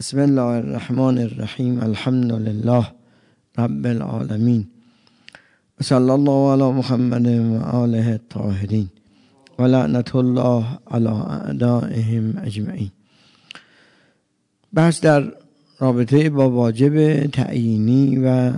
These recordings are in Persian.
بسم الله الرحمن الرحیم. الحمد لله رب العالمین و صلی الله علی محمد و آله الطاهرین و لعنت الله علی اعدائهم اجمعین. بحث در رابطه با واجب تعیینی و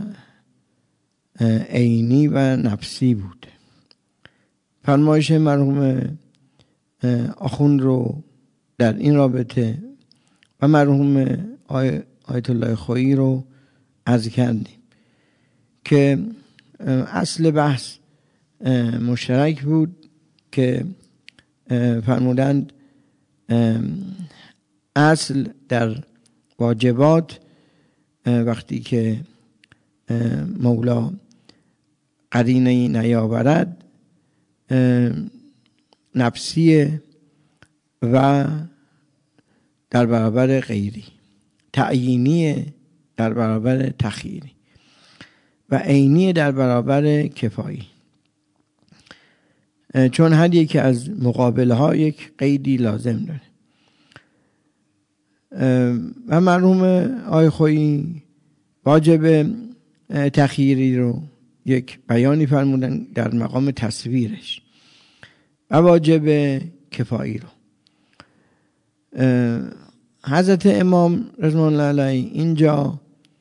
عینی و نفسی بود. فرمایش مرحوم آخوند رو در این رابطه و مرحوم آیت الله خویی رو عرض کردیم که اصل بحث مشترک بود که فرمودند اصل در واجبات وقتی که مولا قرینه‌ای نیاورد نفسیه و در برابر غیری، تعیینی در برابر تخییری و عینی در برابر کفایی، چون هر یکی از مقابله ها یک قیدی لازم داره. و مرحوم آقای خویی واجب تخییری رو یک بیانی فرمودن در مقام تصویرش و واجب کفایی رو. حضرت امام رضوان الله علیه اینجا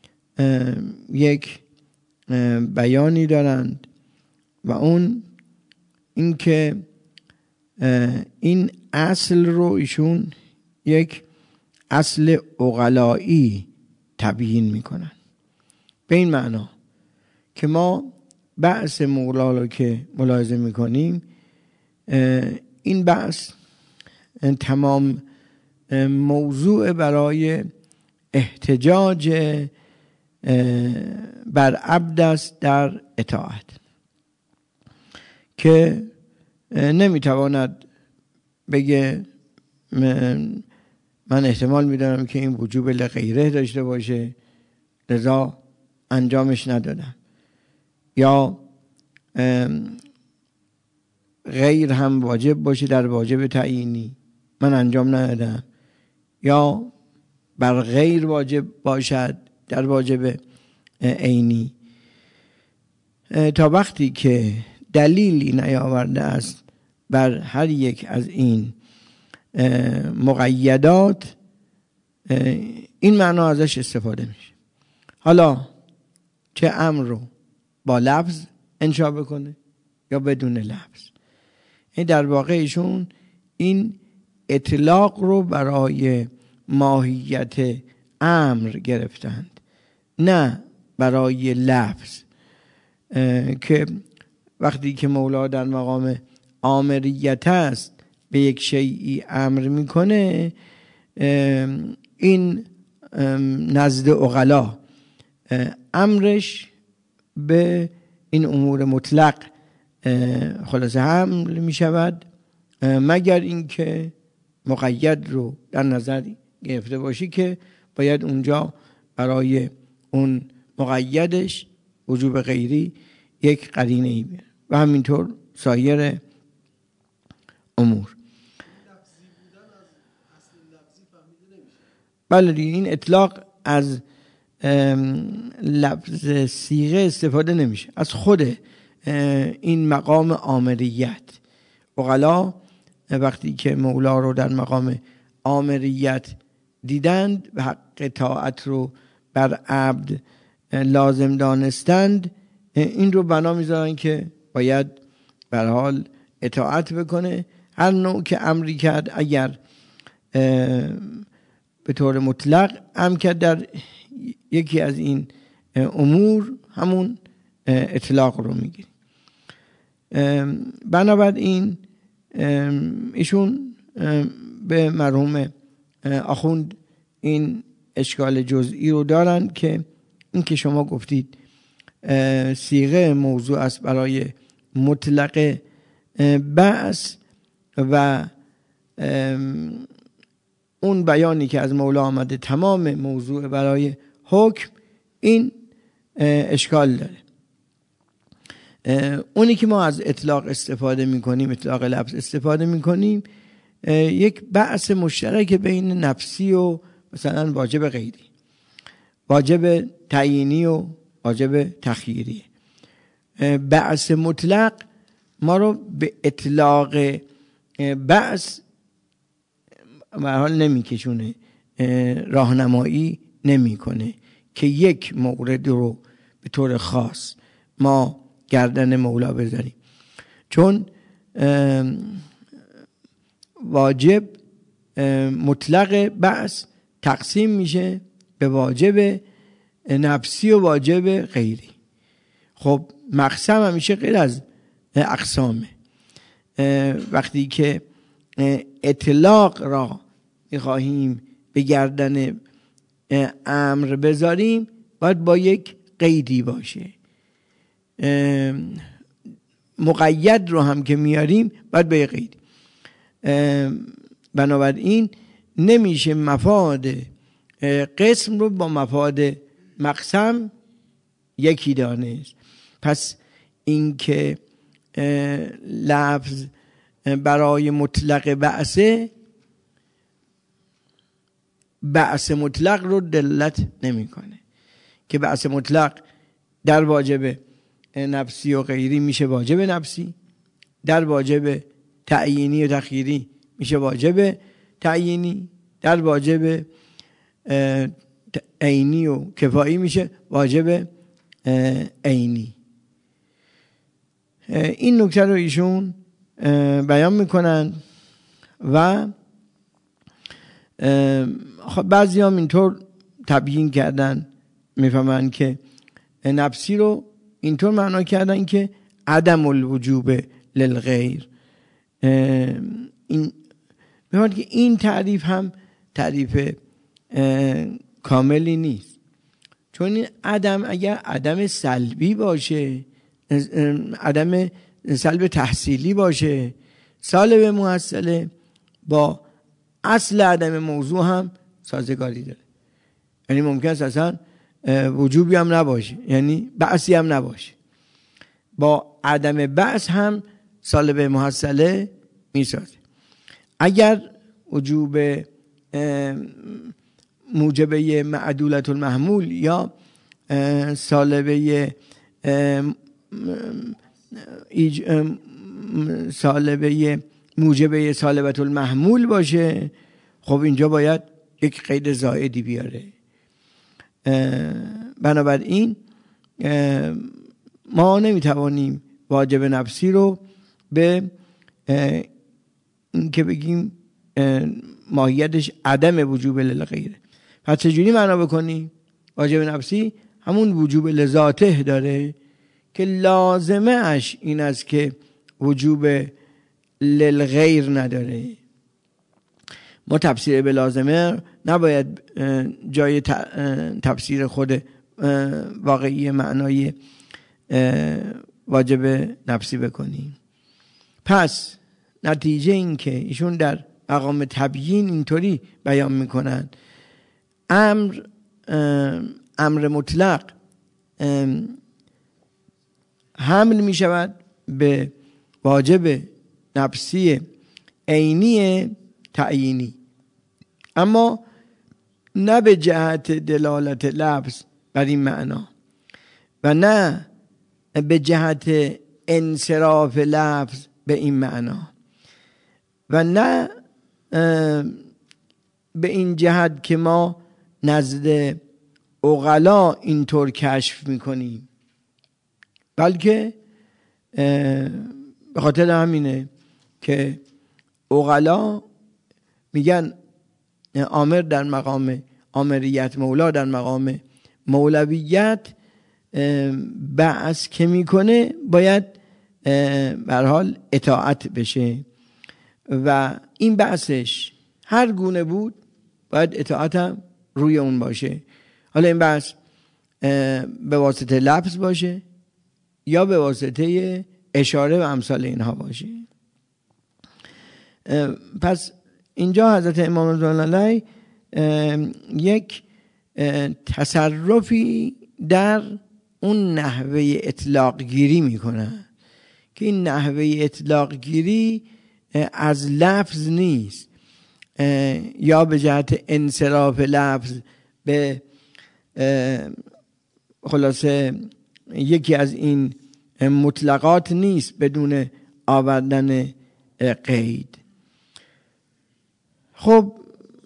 یک بیانی دارند و اون این که این اصل رو ایشون یک اصل عقلایی تبیین میکنن، به این معنا که ما بحث مولا رو که ملاحظه میکنیم، این بحث تمام موضوع برای احتجاج بر عبد است در اطاعت، که نمیتواند بگه من احتمال میدارم که این وجوب لغیره داشته باشه لذا انجامش ندادم، یا غیر هم واجب باشه در واجب تعیینی من انجام ندادم، یا بر غیر واجب باشد در واجب عینی، تا وقتی که دلیلی نیاورده است بر هر یک از این مقیدات، این معنا ازش استفاده میشه. حالا چه امر رو با لفظ انشا بکنه یا بدون لفظ، این در واقع ایشون این اطلاق رو برای ماهیت امر گرفتند، نه برای لفظ، که وقتی که مولا در مقام آمریت است به یک شیئی امر میکنه، این نزد عقلا امرش به این امور مطلق خلاصه حمل میشود، مگر اینکه مقید رو در نظر گرفته باشی که باید اونجا برای اون مقیدش وجوب غیری یک قرینه ای بیاره و همینطور سایر امور. بله دیگه، این اطلاق از لفظ صیغه استفاده نمیشه، از خود این مقام آمریت. عقلا وقتی که مولا رو در مقام آمریت دیدند و حق اطاعت رو بر عبد لازم دانستند، این رو بنا میذارن که باید به هر حال اطاعت بکنه. هر نوع که امری کرد، اگر به طور مطلق امر کرد در یکی از این امور، همون اطلاق رو میگیره. بنابراین ایشون به مرحوم آخوند این اشکال جزئی رو دارن که این که شما گفتید صیغه موضوع است برای مطلق بحث و اون بیانی که از مولا آمده تمام موضوع برای حکم، این اشکال داره. اونی که ما از اطلاق استفاده میکنیم، اطلاق لفظ استفاده میکنیم، یک بحث مشترک بین نفسی و مثلا واجب غیری، واجب تعیینی و واجب تخییری. بعث مطلق ما رو به اطلاق بعث به حال نمیکشونه، راهنمایی نمیکنه که یک مورد رو به طور خاص ما گردن مولا بذاریم، چون واجب مطلق بعث تقسیم میشه به واجب نفسی و واجب غیری. خب مقسم همیشه غیر از اقسامه. وقتی که اطلاق را میخواهیم به گردن امر بذاریم باید با یک قیدی باشه. مقید رو هم که میاریم باید با یک قید. بنابراین نمیشه مفاد قسم رو با مفاد مقسم یکی دانست. پس این که لفظ برای مطلق بعث مطلق رو دلالت نمیکنه که بعث مطلق در واجب نفسی و غیری میشه واجب نفسی، در واجب تعیینی و تخییری میشه واجب تعیینی، در واجب عینی و کفایی میشه واجب عینی. این نکته رو ایشون بیان میکنن و بعضی هم اینطور تبیین کردن، میفهمن که نفسی رو اینطور معنا کردن که عدم الوجوب للغیر. این میفهمن که این تعریف هم تعریف کاملی نیست، چون این عدم اگر عدم سلبی باشه، عدم سلب تحصیلی باشه، سالب محصله با اصل عدم موضوع هم سازگاری داره. یعنی ممکن است اصلا وجوبی هم نباشه، یعنی بعثی هم نباشه، با عدم بعث هم سالب محصله میسازه. اگر وجوب موجبه معدولت المحمول یا سالبه موجبه سالبت المحمول باشه، خب اینجا باید یک قید زائدی بیاره. بنابراین ما نمیتوانیم واجب نفسی رو به این که بگیم ماهیتش عدم وجوب للغیره. پس چجوری معنا بکنیم؟ واجب نفسی همون وجوب لذاته داره که لازمه اش این است که وجوب للغیر نداره. ما تفسیر به لازمه نباید جای تفسیر خود واقعی معنای واجب نفسی بکنیم. پس نتیجه این که ایشون در مقام تبیین اینطوری بیان میکنن: امر مطلق حمل می شود به واجب نفسی عینی تعیینی، اما نه به جهت دلالت لفظ بر این معنا و نه به جهت انصراف لفظ به این معنا و نه به این جهت که ما نزد عقلا اینطور کشف میکنیم، بلکه به خاطر همینه که عقلا میگن آمر در مقام آمریت، مولا در مقام مولویت، بعث که میکنه باید به هر حال اطاعت بشه و این بعثش هر گونه بود باید اطاعت هم روی اون باشه. حالا این بعث به واسطه لفظ باشه یا به واسطه اشاره و امثال اینها باشه. پس اینجا حضرت امام رضوان الله علیه یک تصرفی در اون نحوه اطلاق گیری میکنن که این نحوه اطلاق گیری از لفظ نیست، یا به جهت انصراف لفظ به خلاصه یکی از این مطلقات نیست بدون آوردن قید. خب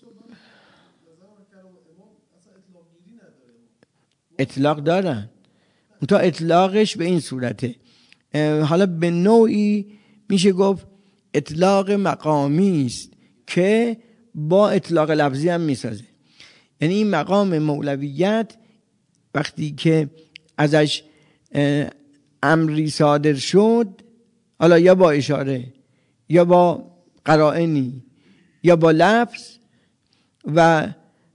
اطلاق دارن، تا اطلاقش به این صورته. حالا به نوعی میشه گفت اطلاق مقامی است که با اطلاق لفظی هم میسازه. یعنی این مقام مولویت وقتی که ازش امری صادر شد، حالا یا با اشاره یا با قرائنی یا با لفظ و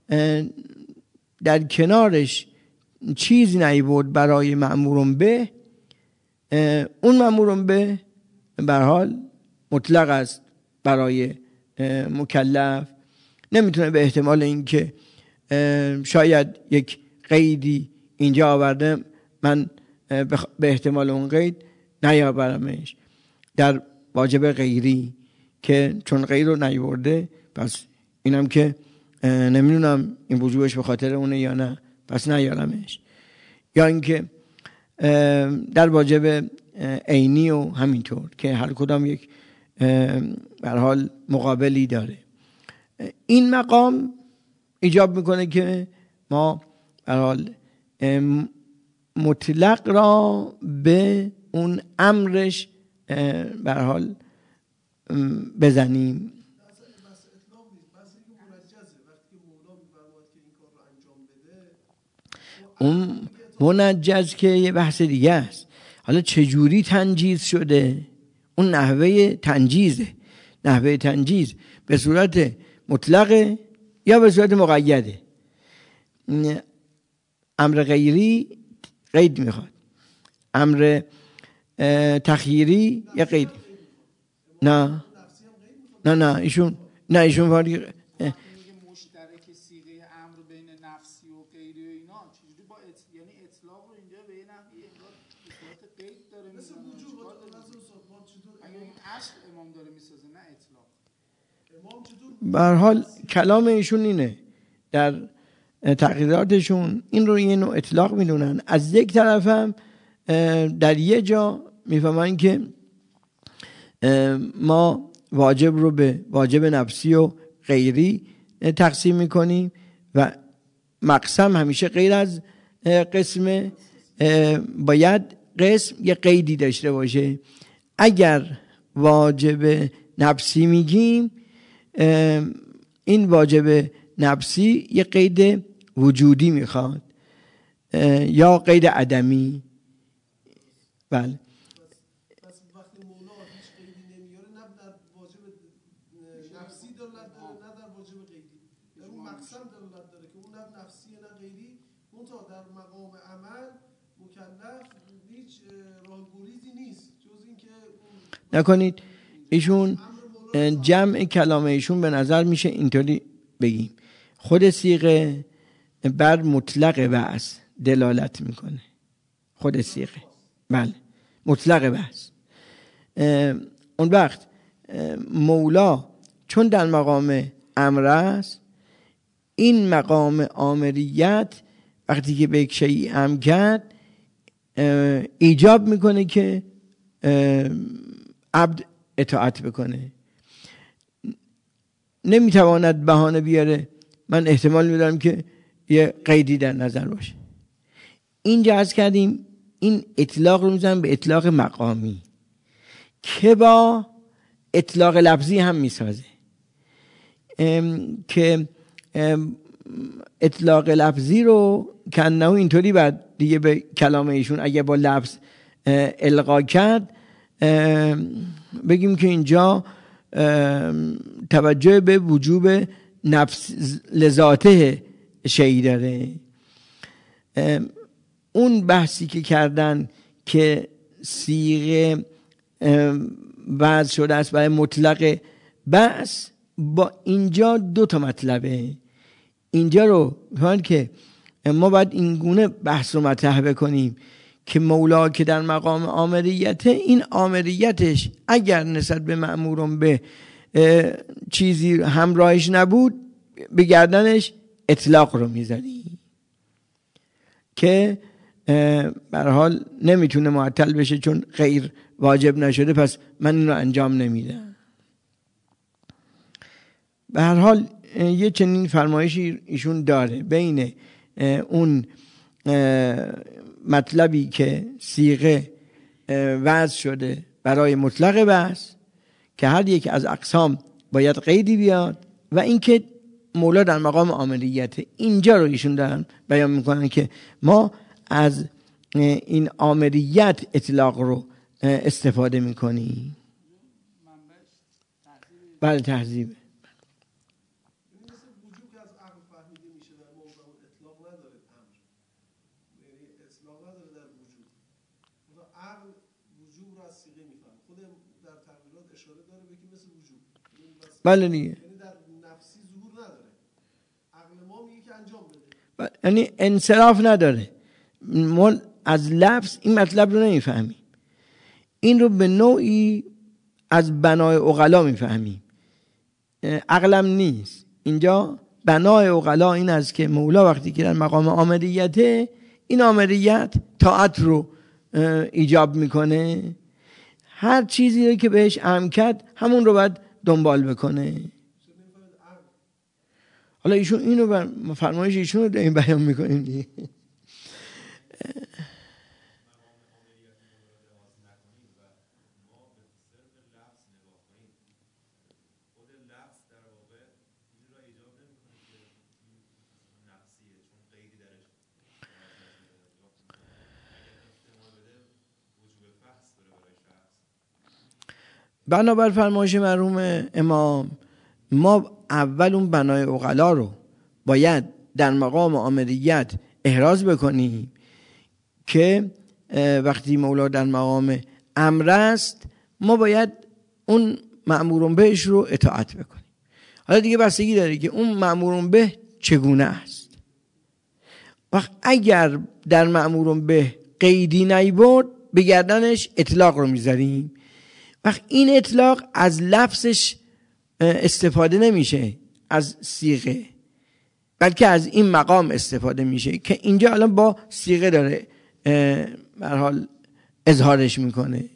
در کنارش چیزی نیورد برای مأمورون به، اون مأمورون به هر حال مطلق است برای مکلف. نمیتونه به احتمال اینکه شاید یک قیدی اینجا آورده من به احتمال اون قید نیاورمش در واجب غیری، که چون غیر رو نیورده پس اینم که نمیدونم این وجوبش به خاطر اونه یا نه پس نیارمش. یا اینکه در واجب عینی و همینطور که هر کدام یک به هر حال مقابلی داره. این مقام ایجاب میکنه که ما به هر حال مطلق را به اون امرش به هر حال بزنیم. اون منجز که یه بحث دیگه است. حالا چجوری تنجیز شده؟ اون نحوه تنجیزه. نحوه تنجیز به صورت مطلقه یا به صورت مقیده. امر غیری قید میخواد، امر تخییری یا قید. نه ایشون وارد مشترک صیغه امر بین نفسی و غیری و اینا چجوری با یعنی اطلاق رو اینجا به نحوی انگار به صورت قید داره مثل وجوب اگه این اصل امام داره میسازه نه اطلاق. به هر حال کلام ایشون اینه، در تقریراتشون این رو یه نوع اطلاق میدونن. از یک طرف هم در یه جا میفهمن که ما واجب رو به واجب نفسی و غیری تقسیم میکنیم و مقسم همیشه غیر از قسمه، باید قسم یه قیدی داشته باشه. اگر واجب نفسی میگیم این واجب نفسی یه قید وجودی میخواد یا قید عدمی. بله پس وقتی مولا هیچ قیدی نمیاره نه در واجب نفسی دلالت داره نه در واجب غیری، در اون مقسم دلالت داره که اون نه نفسی نه غیری، منتها در مقام عمل مکلف هیچ راهگریزی نیست جز اینکه نکنید. ایشون جمع کلام ایشون به نظر میشه اینطوری بگیم، خود صیغه بر مطلق بحث دلالت میکنه. خود صیغه بله مطلق بحث. اون وقت مولا چون در مقام امر است، این مقام آمریت وقتی که به یک شیء امر کرد ایجاب میکنه که عبد اطاعت بکنه. نمیتواند بهانه بیاره من احتمال میدارم که یه قیدی در نظر باشه. اینجا عرض کردیم این اطلاق رو میزنم به اطلاق مقامی که با اطلاق لفظی هم میسازه، که اطلاق لفظی رو کنه اینطوری بعد دیگه به کلام ایشون اگه با لفظ القا کرد بگیم که اینجا توجه به وجوب نفس لذاته شیء داره. اون بحثی که کردن که صیغه وضع شده است برای مطلق بحث، با اینجا دو تا مطلبه. اینجا رو بفرمایید که ما باید این گونه بحث رو مطرح بکنیم که مولا که در مقام آمریته، این آمریتش اگر نسبت به مأمورون به چیزی همراهش نبود به گردنش اطلاق رو میزنی که به هر حال نمیتونه معطل بشه چون غیر واجب نشده، پس من این رو انجام نمیدم. به هر حال یه چنین فرمایشی ایشون داره بین اون مطلبی که صیغه وضع شده برای مطلق بحث که هر یک از اقسام باید قیدی بیاد، و اینکه مولا در مقام آمریت. اینجا رو ایشون دارن بیان میکنن که ما از این آمریت اطلاق رو استفاده میکنیم. بله تهذیبه. بله دیگه، یعنی در نفسی ظهور نداره، عقل ما میگه که انجام بده، یعنی انصراف نداره. ما از لفظ این مطلب رو نمیفهمیم، این رو به نوعی از بنای عقلا میفهمیم، عقلم نیست. اینجا بنای عقلا این است که مولا وقتی که در مقام آمریته، این آمریت طاعت رو ایجاب میکنه، هر چیزی رو که بهش امر کرد همون رو باید دنبال بکنه. حالا ایشون اینو فرمایش ایشون رو داریم بیان میکنیم دیگه. بنابر فرمایش مرحوم امام، ما اول اون بنای عقلا رو باید در مقام آمریت احراز بکنیم که وقتی مولا در مقام امر است، ما باید اون مأمورون بهش رو اطاعت بکنیم. حالا دیگه بستگی داره که اون مأمورون به چگونه است. وقت اگر در مأمورون به قیدی نیبرد، به گردنش اطلاق رو میذاریم. وقت این اطلاق از لفظش استفاده نمیشه، از صیغه، بلکه از این مقام استفاده میشه که اینجا الان با صیغه داره به هر حال اظهارش میکنه.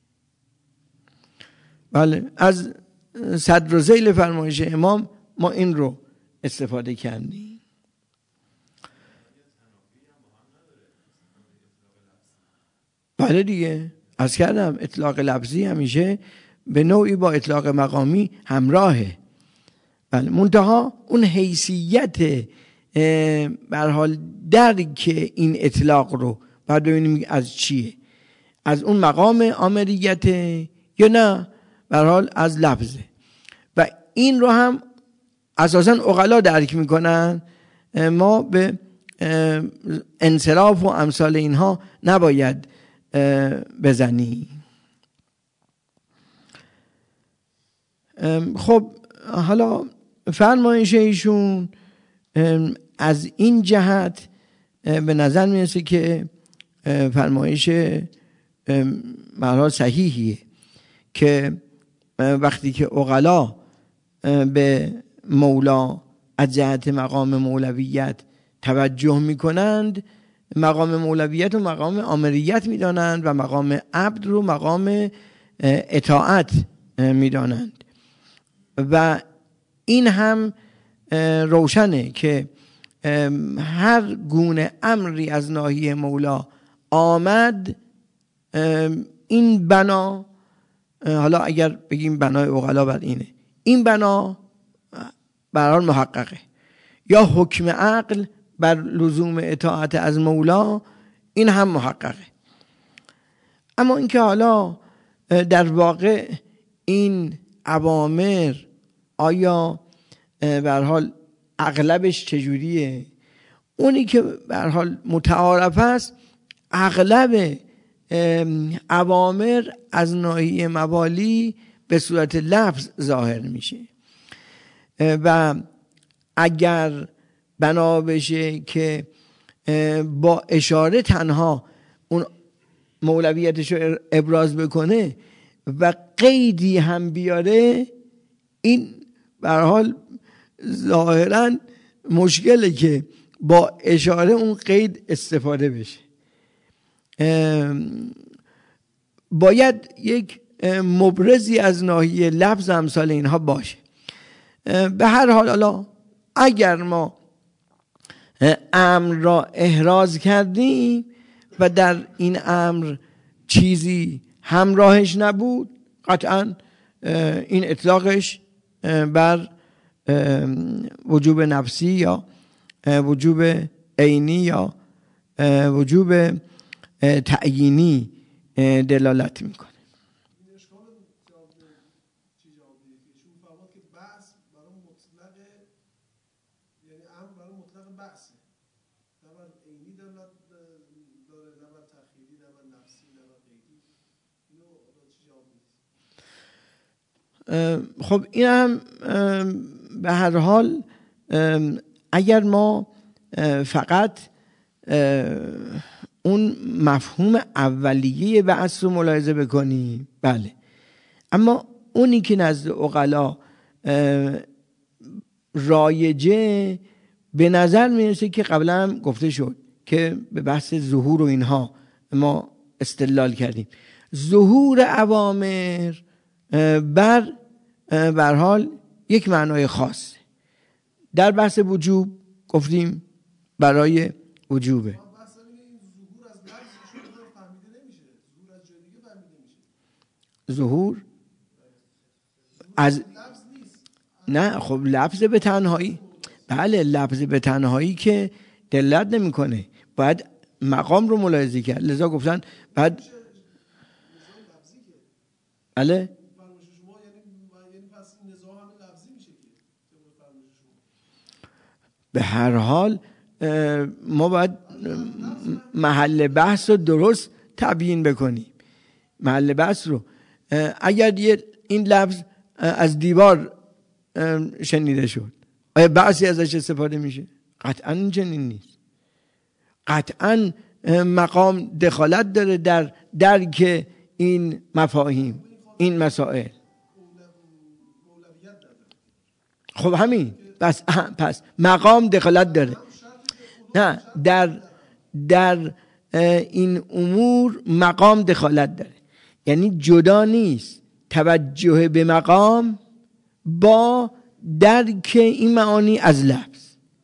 بله، از صدر و ذیل فرمایش امام ما این رو استفاده کردیم. بله دیگه، از کردم اطلاق لفظی همیشه به نوعی با اطلاق مقامی همراهه. بله، منتها اون حیثیت به هر حال درک این اطلاق رو باید ببینیم از چیه، از اون مقام آمریت یا نه به هر حال از لفظه. و این رو هم اساسا عقلا درک میکنن. ما به انصراف و امثال اینها نباید بزنی. خب حالا فرمایش ایشون از این جهت به نظر میرسه که فرمایش معنی صحیحیه که وقتی که عقلا به مولا از جهت مقام مولویت توجه میکنند، مقام مولویت و مقام آمریت میدانند و مقام عبد رو مقام اطاعت میدانند. و این هم روشنه که هر گونه امری از ناحیه مولا آمد، این بنا، حالا اگر بگیم بنای عقلا بر اینه، این بنا برای محققه، یا حکم عقل بر لزوم اطاعت از مولا، این هم محققه. اما اینکه حالا در واقع این اوامر آیا به هر حال اغلبش چجوریه، اونی که به هر حال متعارف است، اغلب اوامر از ناحیه موالی به صورت لفظ ظاهر میشه و اگر بنا بشه که با اشاره تنها اون مولویتش رو ابراز بکنه و قیدی هم بیاره، این به هر حال ظاهراً مشکله که با اشاره اون قید استفاده بشه. باید یک مبرزی از ناحیه لفظ امثال اینها باشه. به هر حال حالا اگر ما امر را احراز کردیم و در این امر چیزی همراهش نبود، قطعا این اطلاقش بر وجوب نفسی یا وجوب عینی یا وجوب تعیینی دلالت میکنه. خب این هم به هر حال اگر ما فقط اون مفهوم اولیه بعث رو ملاحظه بکنیم بله، اما اونی که نزد عقلا رایجه به نظر میرسه که قبلا هم گفته شد که به بحث ظهور و اینها ما استدلال کردیم. ظهور اوامر بر حال یک معنای خاص در بحث وجوب گفتیم برای وجوبه. ظهور از نه، خب لفظ به تنهایی، بله لفظ به تنهایی که دلالت نمیکنه، باید مقام رو ملاحظه کرد. لذا گفتن بعد بله به هر حال ما باید محل بحث رو درست تبیین بکنیم. محل بحث رو اگر این لفظ از دیوار شنیده شد آیا بحثی ازش استفاده میشه؟ قطعا چنین نیست. قطعا مقام دخالت داره در درک این مفاهیم، این مسائل. خب همین پس مقام دخالت داره. نه، در این امور مقام دخالت داره، یعنی جدا نیست توجه به مقام با درک این معانی از لفظ.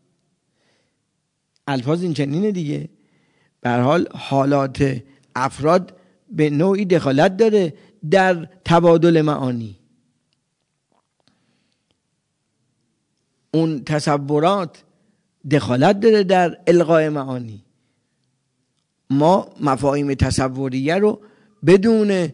الفاظ این چنینه دیگه. به هر حال حالات افراد به نوعی دخالت داره در تبادل معانی. اون تصورات دخالت داره در القاء معانی. ما مفاهیم تصوریه رو بدون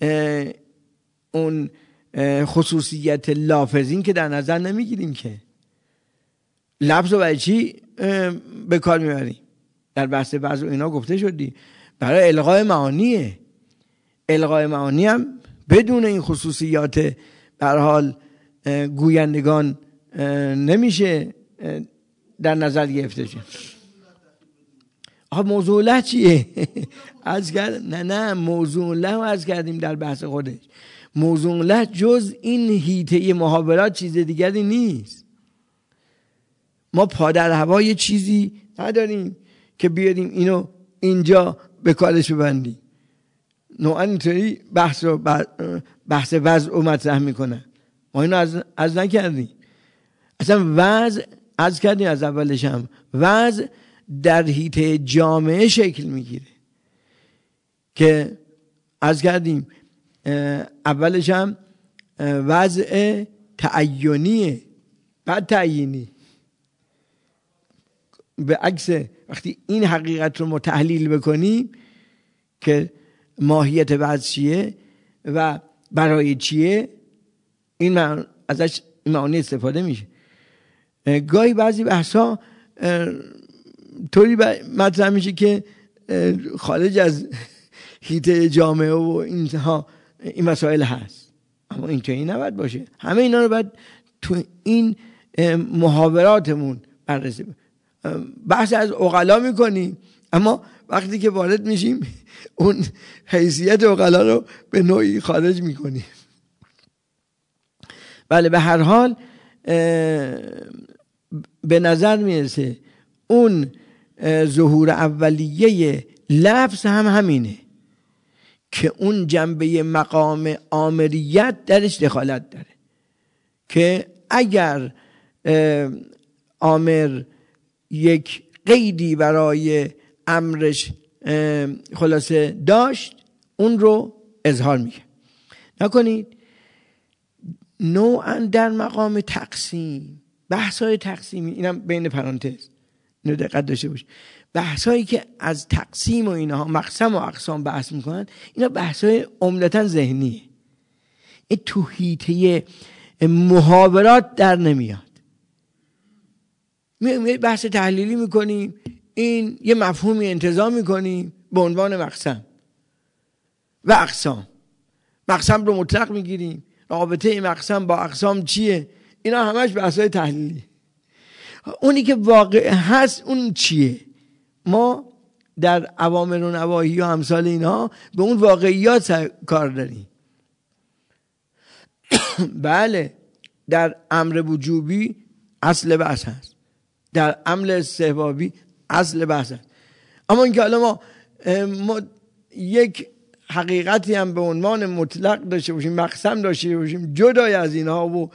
اون خصوصیت لافظین که در نظر نمیگیریم که. لفظ رو برای چی به کار میبریم؟ در بحث بعض اینا گفته شدی برای القاء معانیه. القاء معانی هم بدون این خصوصیات به هر حال گویندگان نمیشه در نظر گرفته شد. آخه موضوع له چیه؟ نه موضوع له رو عرض کردیم در بحث خودش. موضوع له جز این حیطه محاورات چیز دیگری نیست. ما پا در هوای چیزی نداریم که بیاریم اینو اینجا به کارش ببندیم. نوعا اینطوری بحث وضع و مطرح میکنن. ما اینو از نکردیم. اصلا وضع از کردیم از اولش هم وضع در حیطه جامعه شکل میگیره که از کردیم اولش هم وضع تعینیه بعد تعیینی. به عکس وقتی این حقیقت رو ما تحلیل بکنیم که ماهیت وضع چیه و برای چیه، این ازش این معانی استفاده میشه. گاهی بعضی بحثا طوری مطرح میشه که خارج از حیطه جامعه و اینها این مسائل هست، اما اینطوری نباید باشه. همه اینا رو باید تو این محاوراتمون بررسی. بحث از عقلا میکنیم اما وقتی که وارد میشیم اون حیثیت عقلا رو به نوعی خارج میکنیم. بله به هر حال به نظر میرسه اون ظهور اولیه لفظ هم همینه که اون جنبه مقام آمریت درش دخالت داره که اگر آمر یک قیدی برای امرش خلاصه داشت اون رو اظهار میگه. نکنید نوعا در مقام تقسیم، بحثای تقسیمی، اینم بین پرانتز اینو دقت داشته باش، بحثایی که از تقسیم و اینها مقسم و اقسام بحث میکنن اینا بحثای عمدتاً ذهنیه، این تو حیطه محاورات در نمیاد. بحث تحلیلی میکنیم، این یه مفهومی انتزاع میکنیم به عنوان مقسم و اقسام، مقسم رو مطلق میگیریم، رابطه مقسم با اقسام چیه، اینا همش بحثای تحلیلی. اونی که واقع هست اون چیه؟ ما در اوامر و نواهی و امثال اینها به اون واقعیات کار داریم. بله در امر وجوبی اصل بحث هست، در امر استحبابی اصل بحث هست، اما اینکه حالا ما یک حقیقتی هم به عنوان مطلق داشته باشیم، مقسم داشته باشیم جدای از اینها و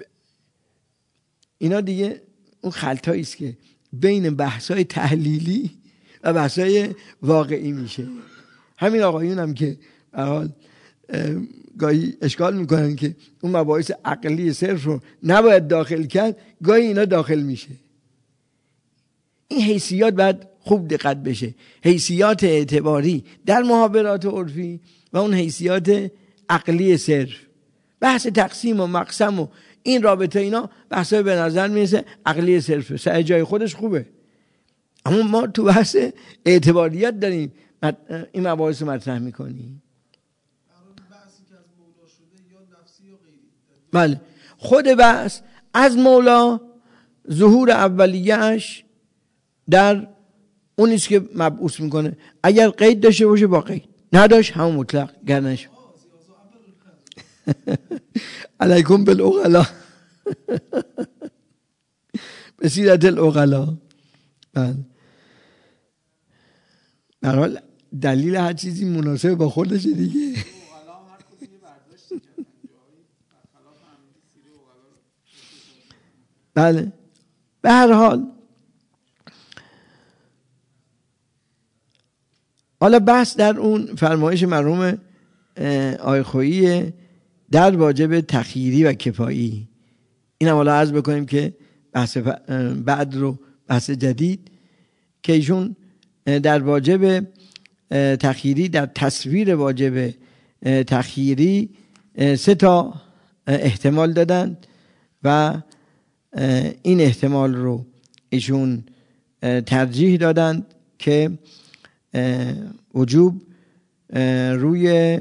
اینا دیگه اون خلطایی است که بین بحث‌های تحلیلی و بحث‌های واقعی میشه. همین آقایون هم که به حال گاهی اشکال میکنن که اون مباحث عقلی صرف رو نباید داخل کرد، گاهی اینا داخل میشه. این حیثیات باید خوب دقت بشه، حیثیات اعتباری در محاورات عرفی و اون حیثیات عقلی صرف. بحث تقسیم و مقسم و این رابطه اینا بحثای به نظر میرسه عقلی صرفه، سر جای خودش خوبه، اما ما تو بحث اعتباریات داریم این مباحث رو مطرح میکنیم. بله خود بحث از مولا ظهور اولیه‌اش در اونیست که مبعوث میکنه، اگر قید داشته باشه با قید، نداشت همون مطلق گرنش. علیکم بالعقلا بسیرت العقلا. در حال دلیل هر چیزی مناسب با خودشه دیگه. بله به هر حال حالا بحث در اون فرمایش مرحوم آقای خویی در واجب تخییری و کفایی، این هم حالا عرض بکنیم که بحث بعد رو بحث جدید که ایشون در واجب تخییری، در تصویر واجب تخییری 3 تا احتمال دادند و این احتمال رو ایشون ترجیح دادند که وجوب روی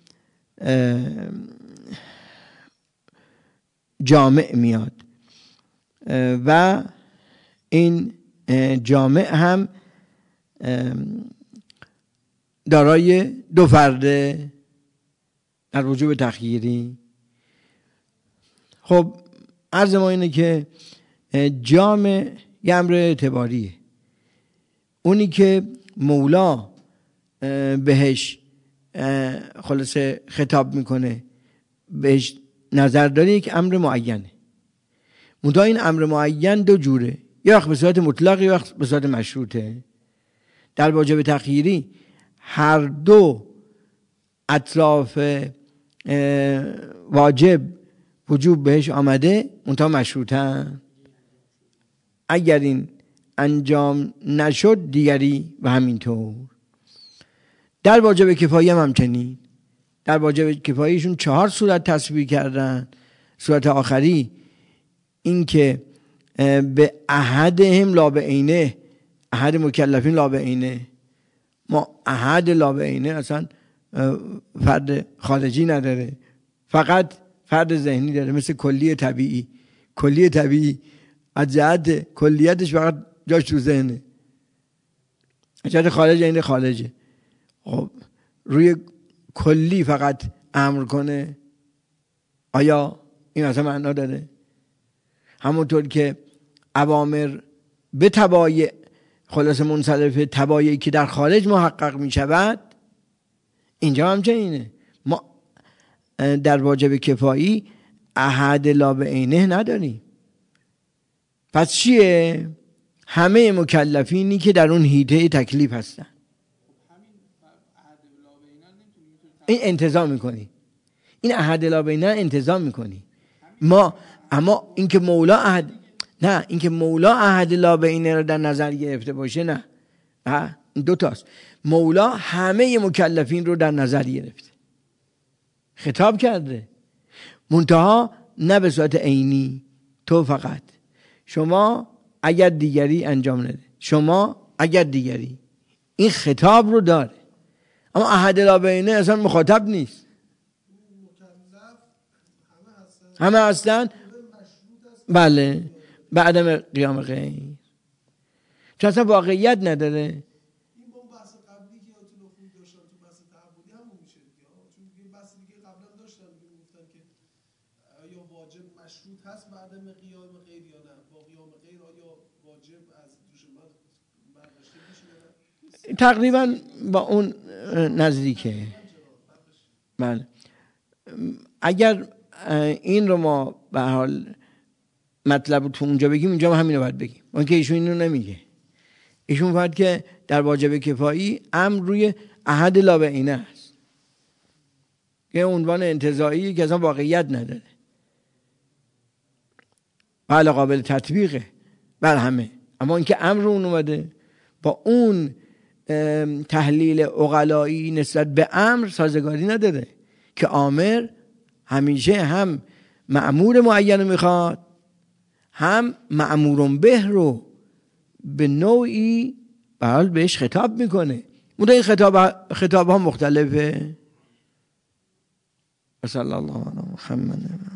جامع میاد و این جامع هم دارای 2 فرده در وجوب تخییری. خب عرض ما اینه که جامع یه امر اعتباریه، اونی که مولا بهش خلاصه خطاب میکنه، بهش نظر داره، یک امر معینه. منتها این امر معین 2 جوره، یا وقت به صورت مطلق یا وقت به صورت مشروطه. در واجب تخییری هر 2 اطراف واجب وجوب بهش آمده، منتها مشروطه. اگر این انجام نشد دیگری و همینطور. در واجب کفایی هم همچنین. در واجب کفاییشون 4 صورت تصویر کردن. صورت آخری این که به احدهم لا به عینه، احد مکلفین لا به عینه، ما احد لا به عینه اصلا فرد خارجی نداره، فقط فرد ذهنی داره، مثل کلی طبیعی. کلی طبیعی از جهت کلیتش فقط جاش تو ذهنه، از جهت خارج این خارجه. خب روی کلی فقط امر کنه، آیا این اصلا معنا داره؟ همونطور که اوامر به تبایع خلاص منصرف تبایعی که در خارج محقق می شود، اینجا هم اینه. ما در واجب کفایی احد لا بعینه نداریم. پس چیه؟ همه مکلفینی که در اون حیطه تکلیف هستن. این انتظام میکنی، این احد لا بینه انتظام میکنی. ما اما اینکه مولا احد، نه اینکه مولا احد لا بینه رو در نظر گرفته باشه، نه. دو تاست. مولا همه مکلفین رو در نظر گرفته، خطاب کرده، منتها نه به صورت عینی. تو فقط شما اگر دیگری انجام نده، شما اگر دیگری، این خطاب رو داره. اما احد لا بینه اصلا مخاطب نیست. همه هستن. بله، به عدم قیام غیر، چون اصلا واقعیت نداره. این با بحث قبلی که یادتون خوب داشتن تو بحث تعبدی همون میشه دیگه. چون یه بحث دیگه قبلا داشتن که گفتن که آیا واجب مشروط هست به عدم قیام غیر یا نه. با قیام غیر آیا واجب از دوش من برداشته میشه یا نه؟ تقریبا با اون نزدیکه. بله، اگر این رو ما به حال مطلب تو اونجا بگیم، اینجا هم همین رو باید بگیم. اون که ایشون اینو نمیگه. ایشون باید که در واجب کفایی امر روی احد لا بینه است، که عنوان انتزاعی که اصلا واقعیت نداره، بله قابل تطبیقه بر همه. اما اینکه امر اون اومده با اون تحلیل عقلایی نسبت به امر سازگاری نداره، که آمر همیشه هم مأمور معین میخواد، هم مأمور به رو به نوعی به حال بهش خطاب میکنه. اون این خطاب ها مختلفه. صلی الله علی محمد.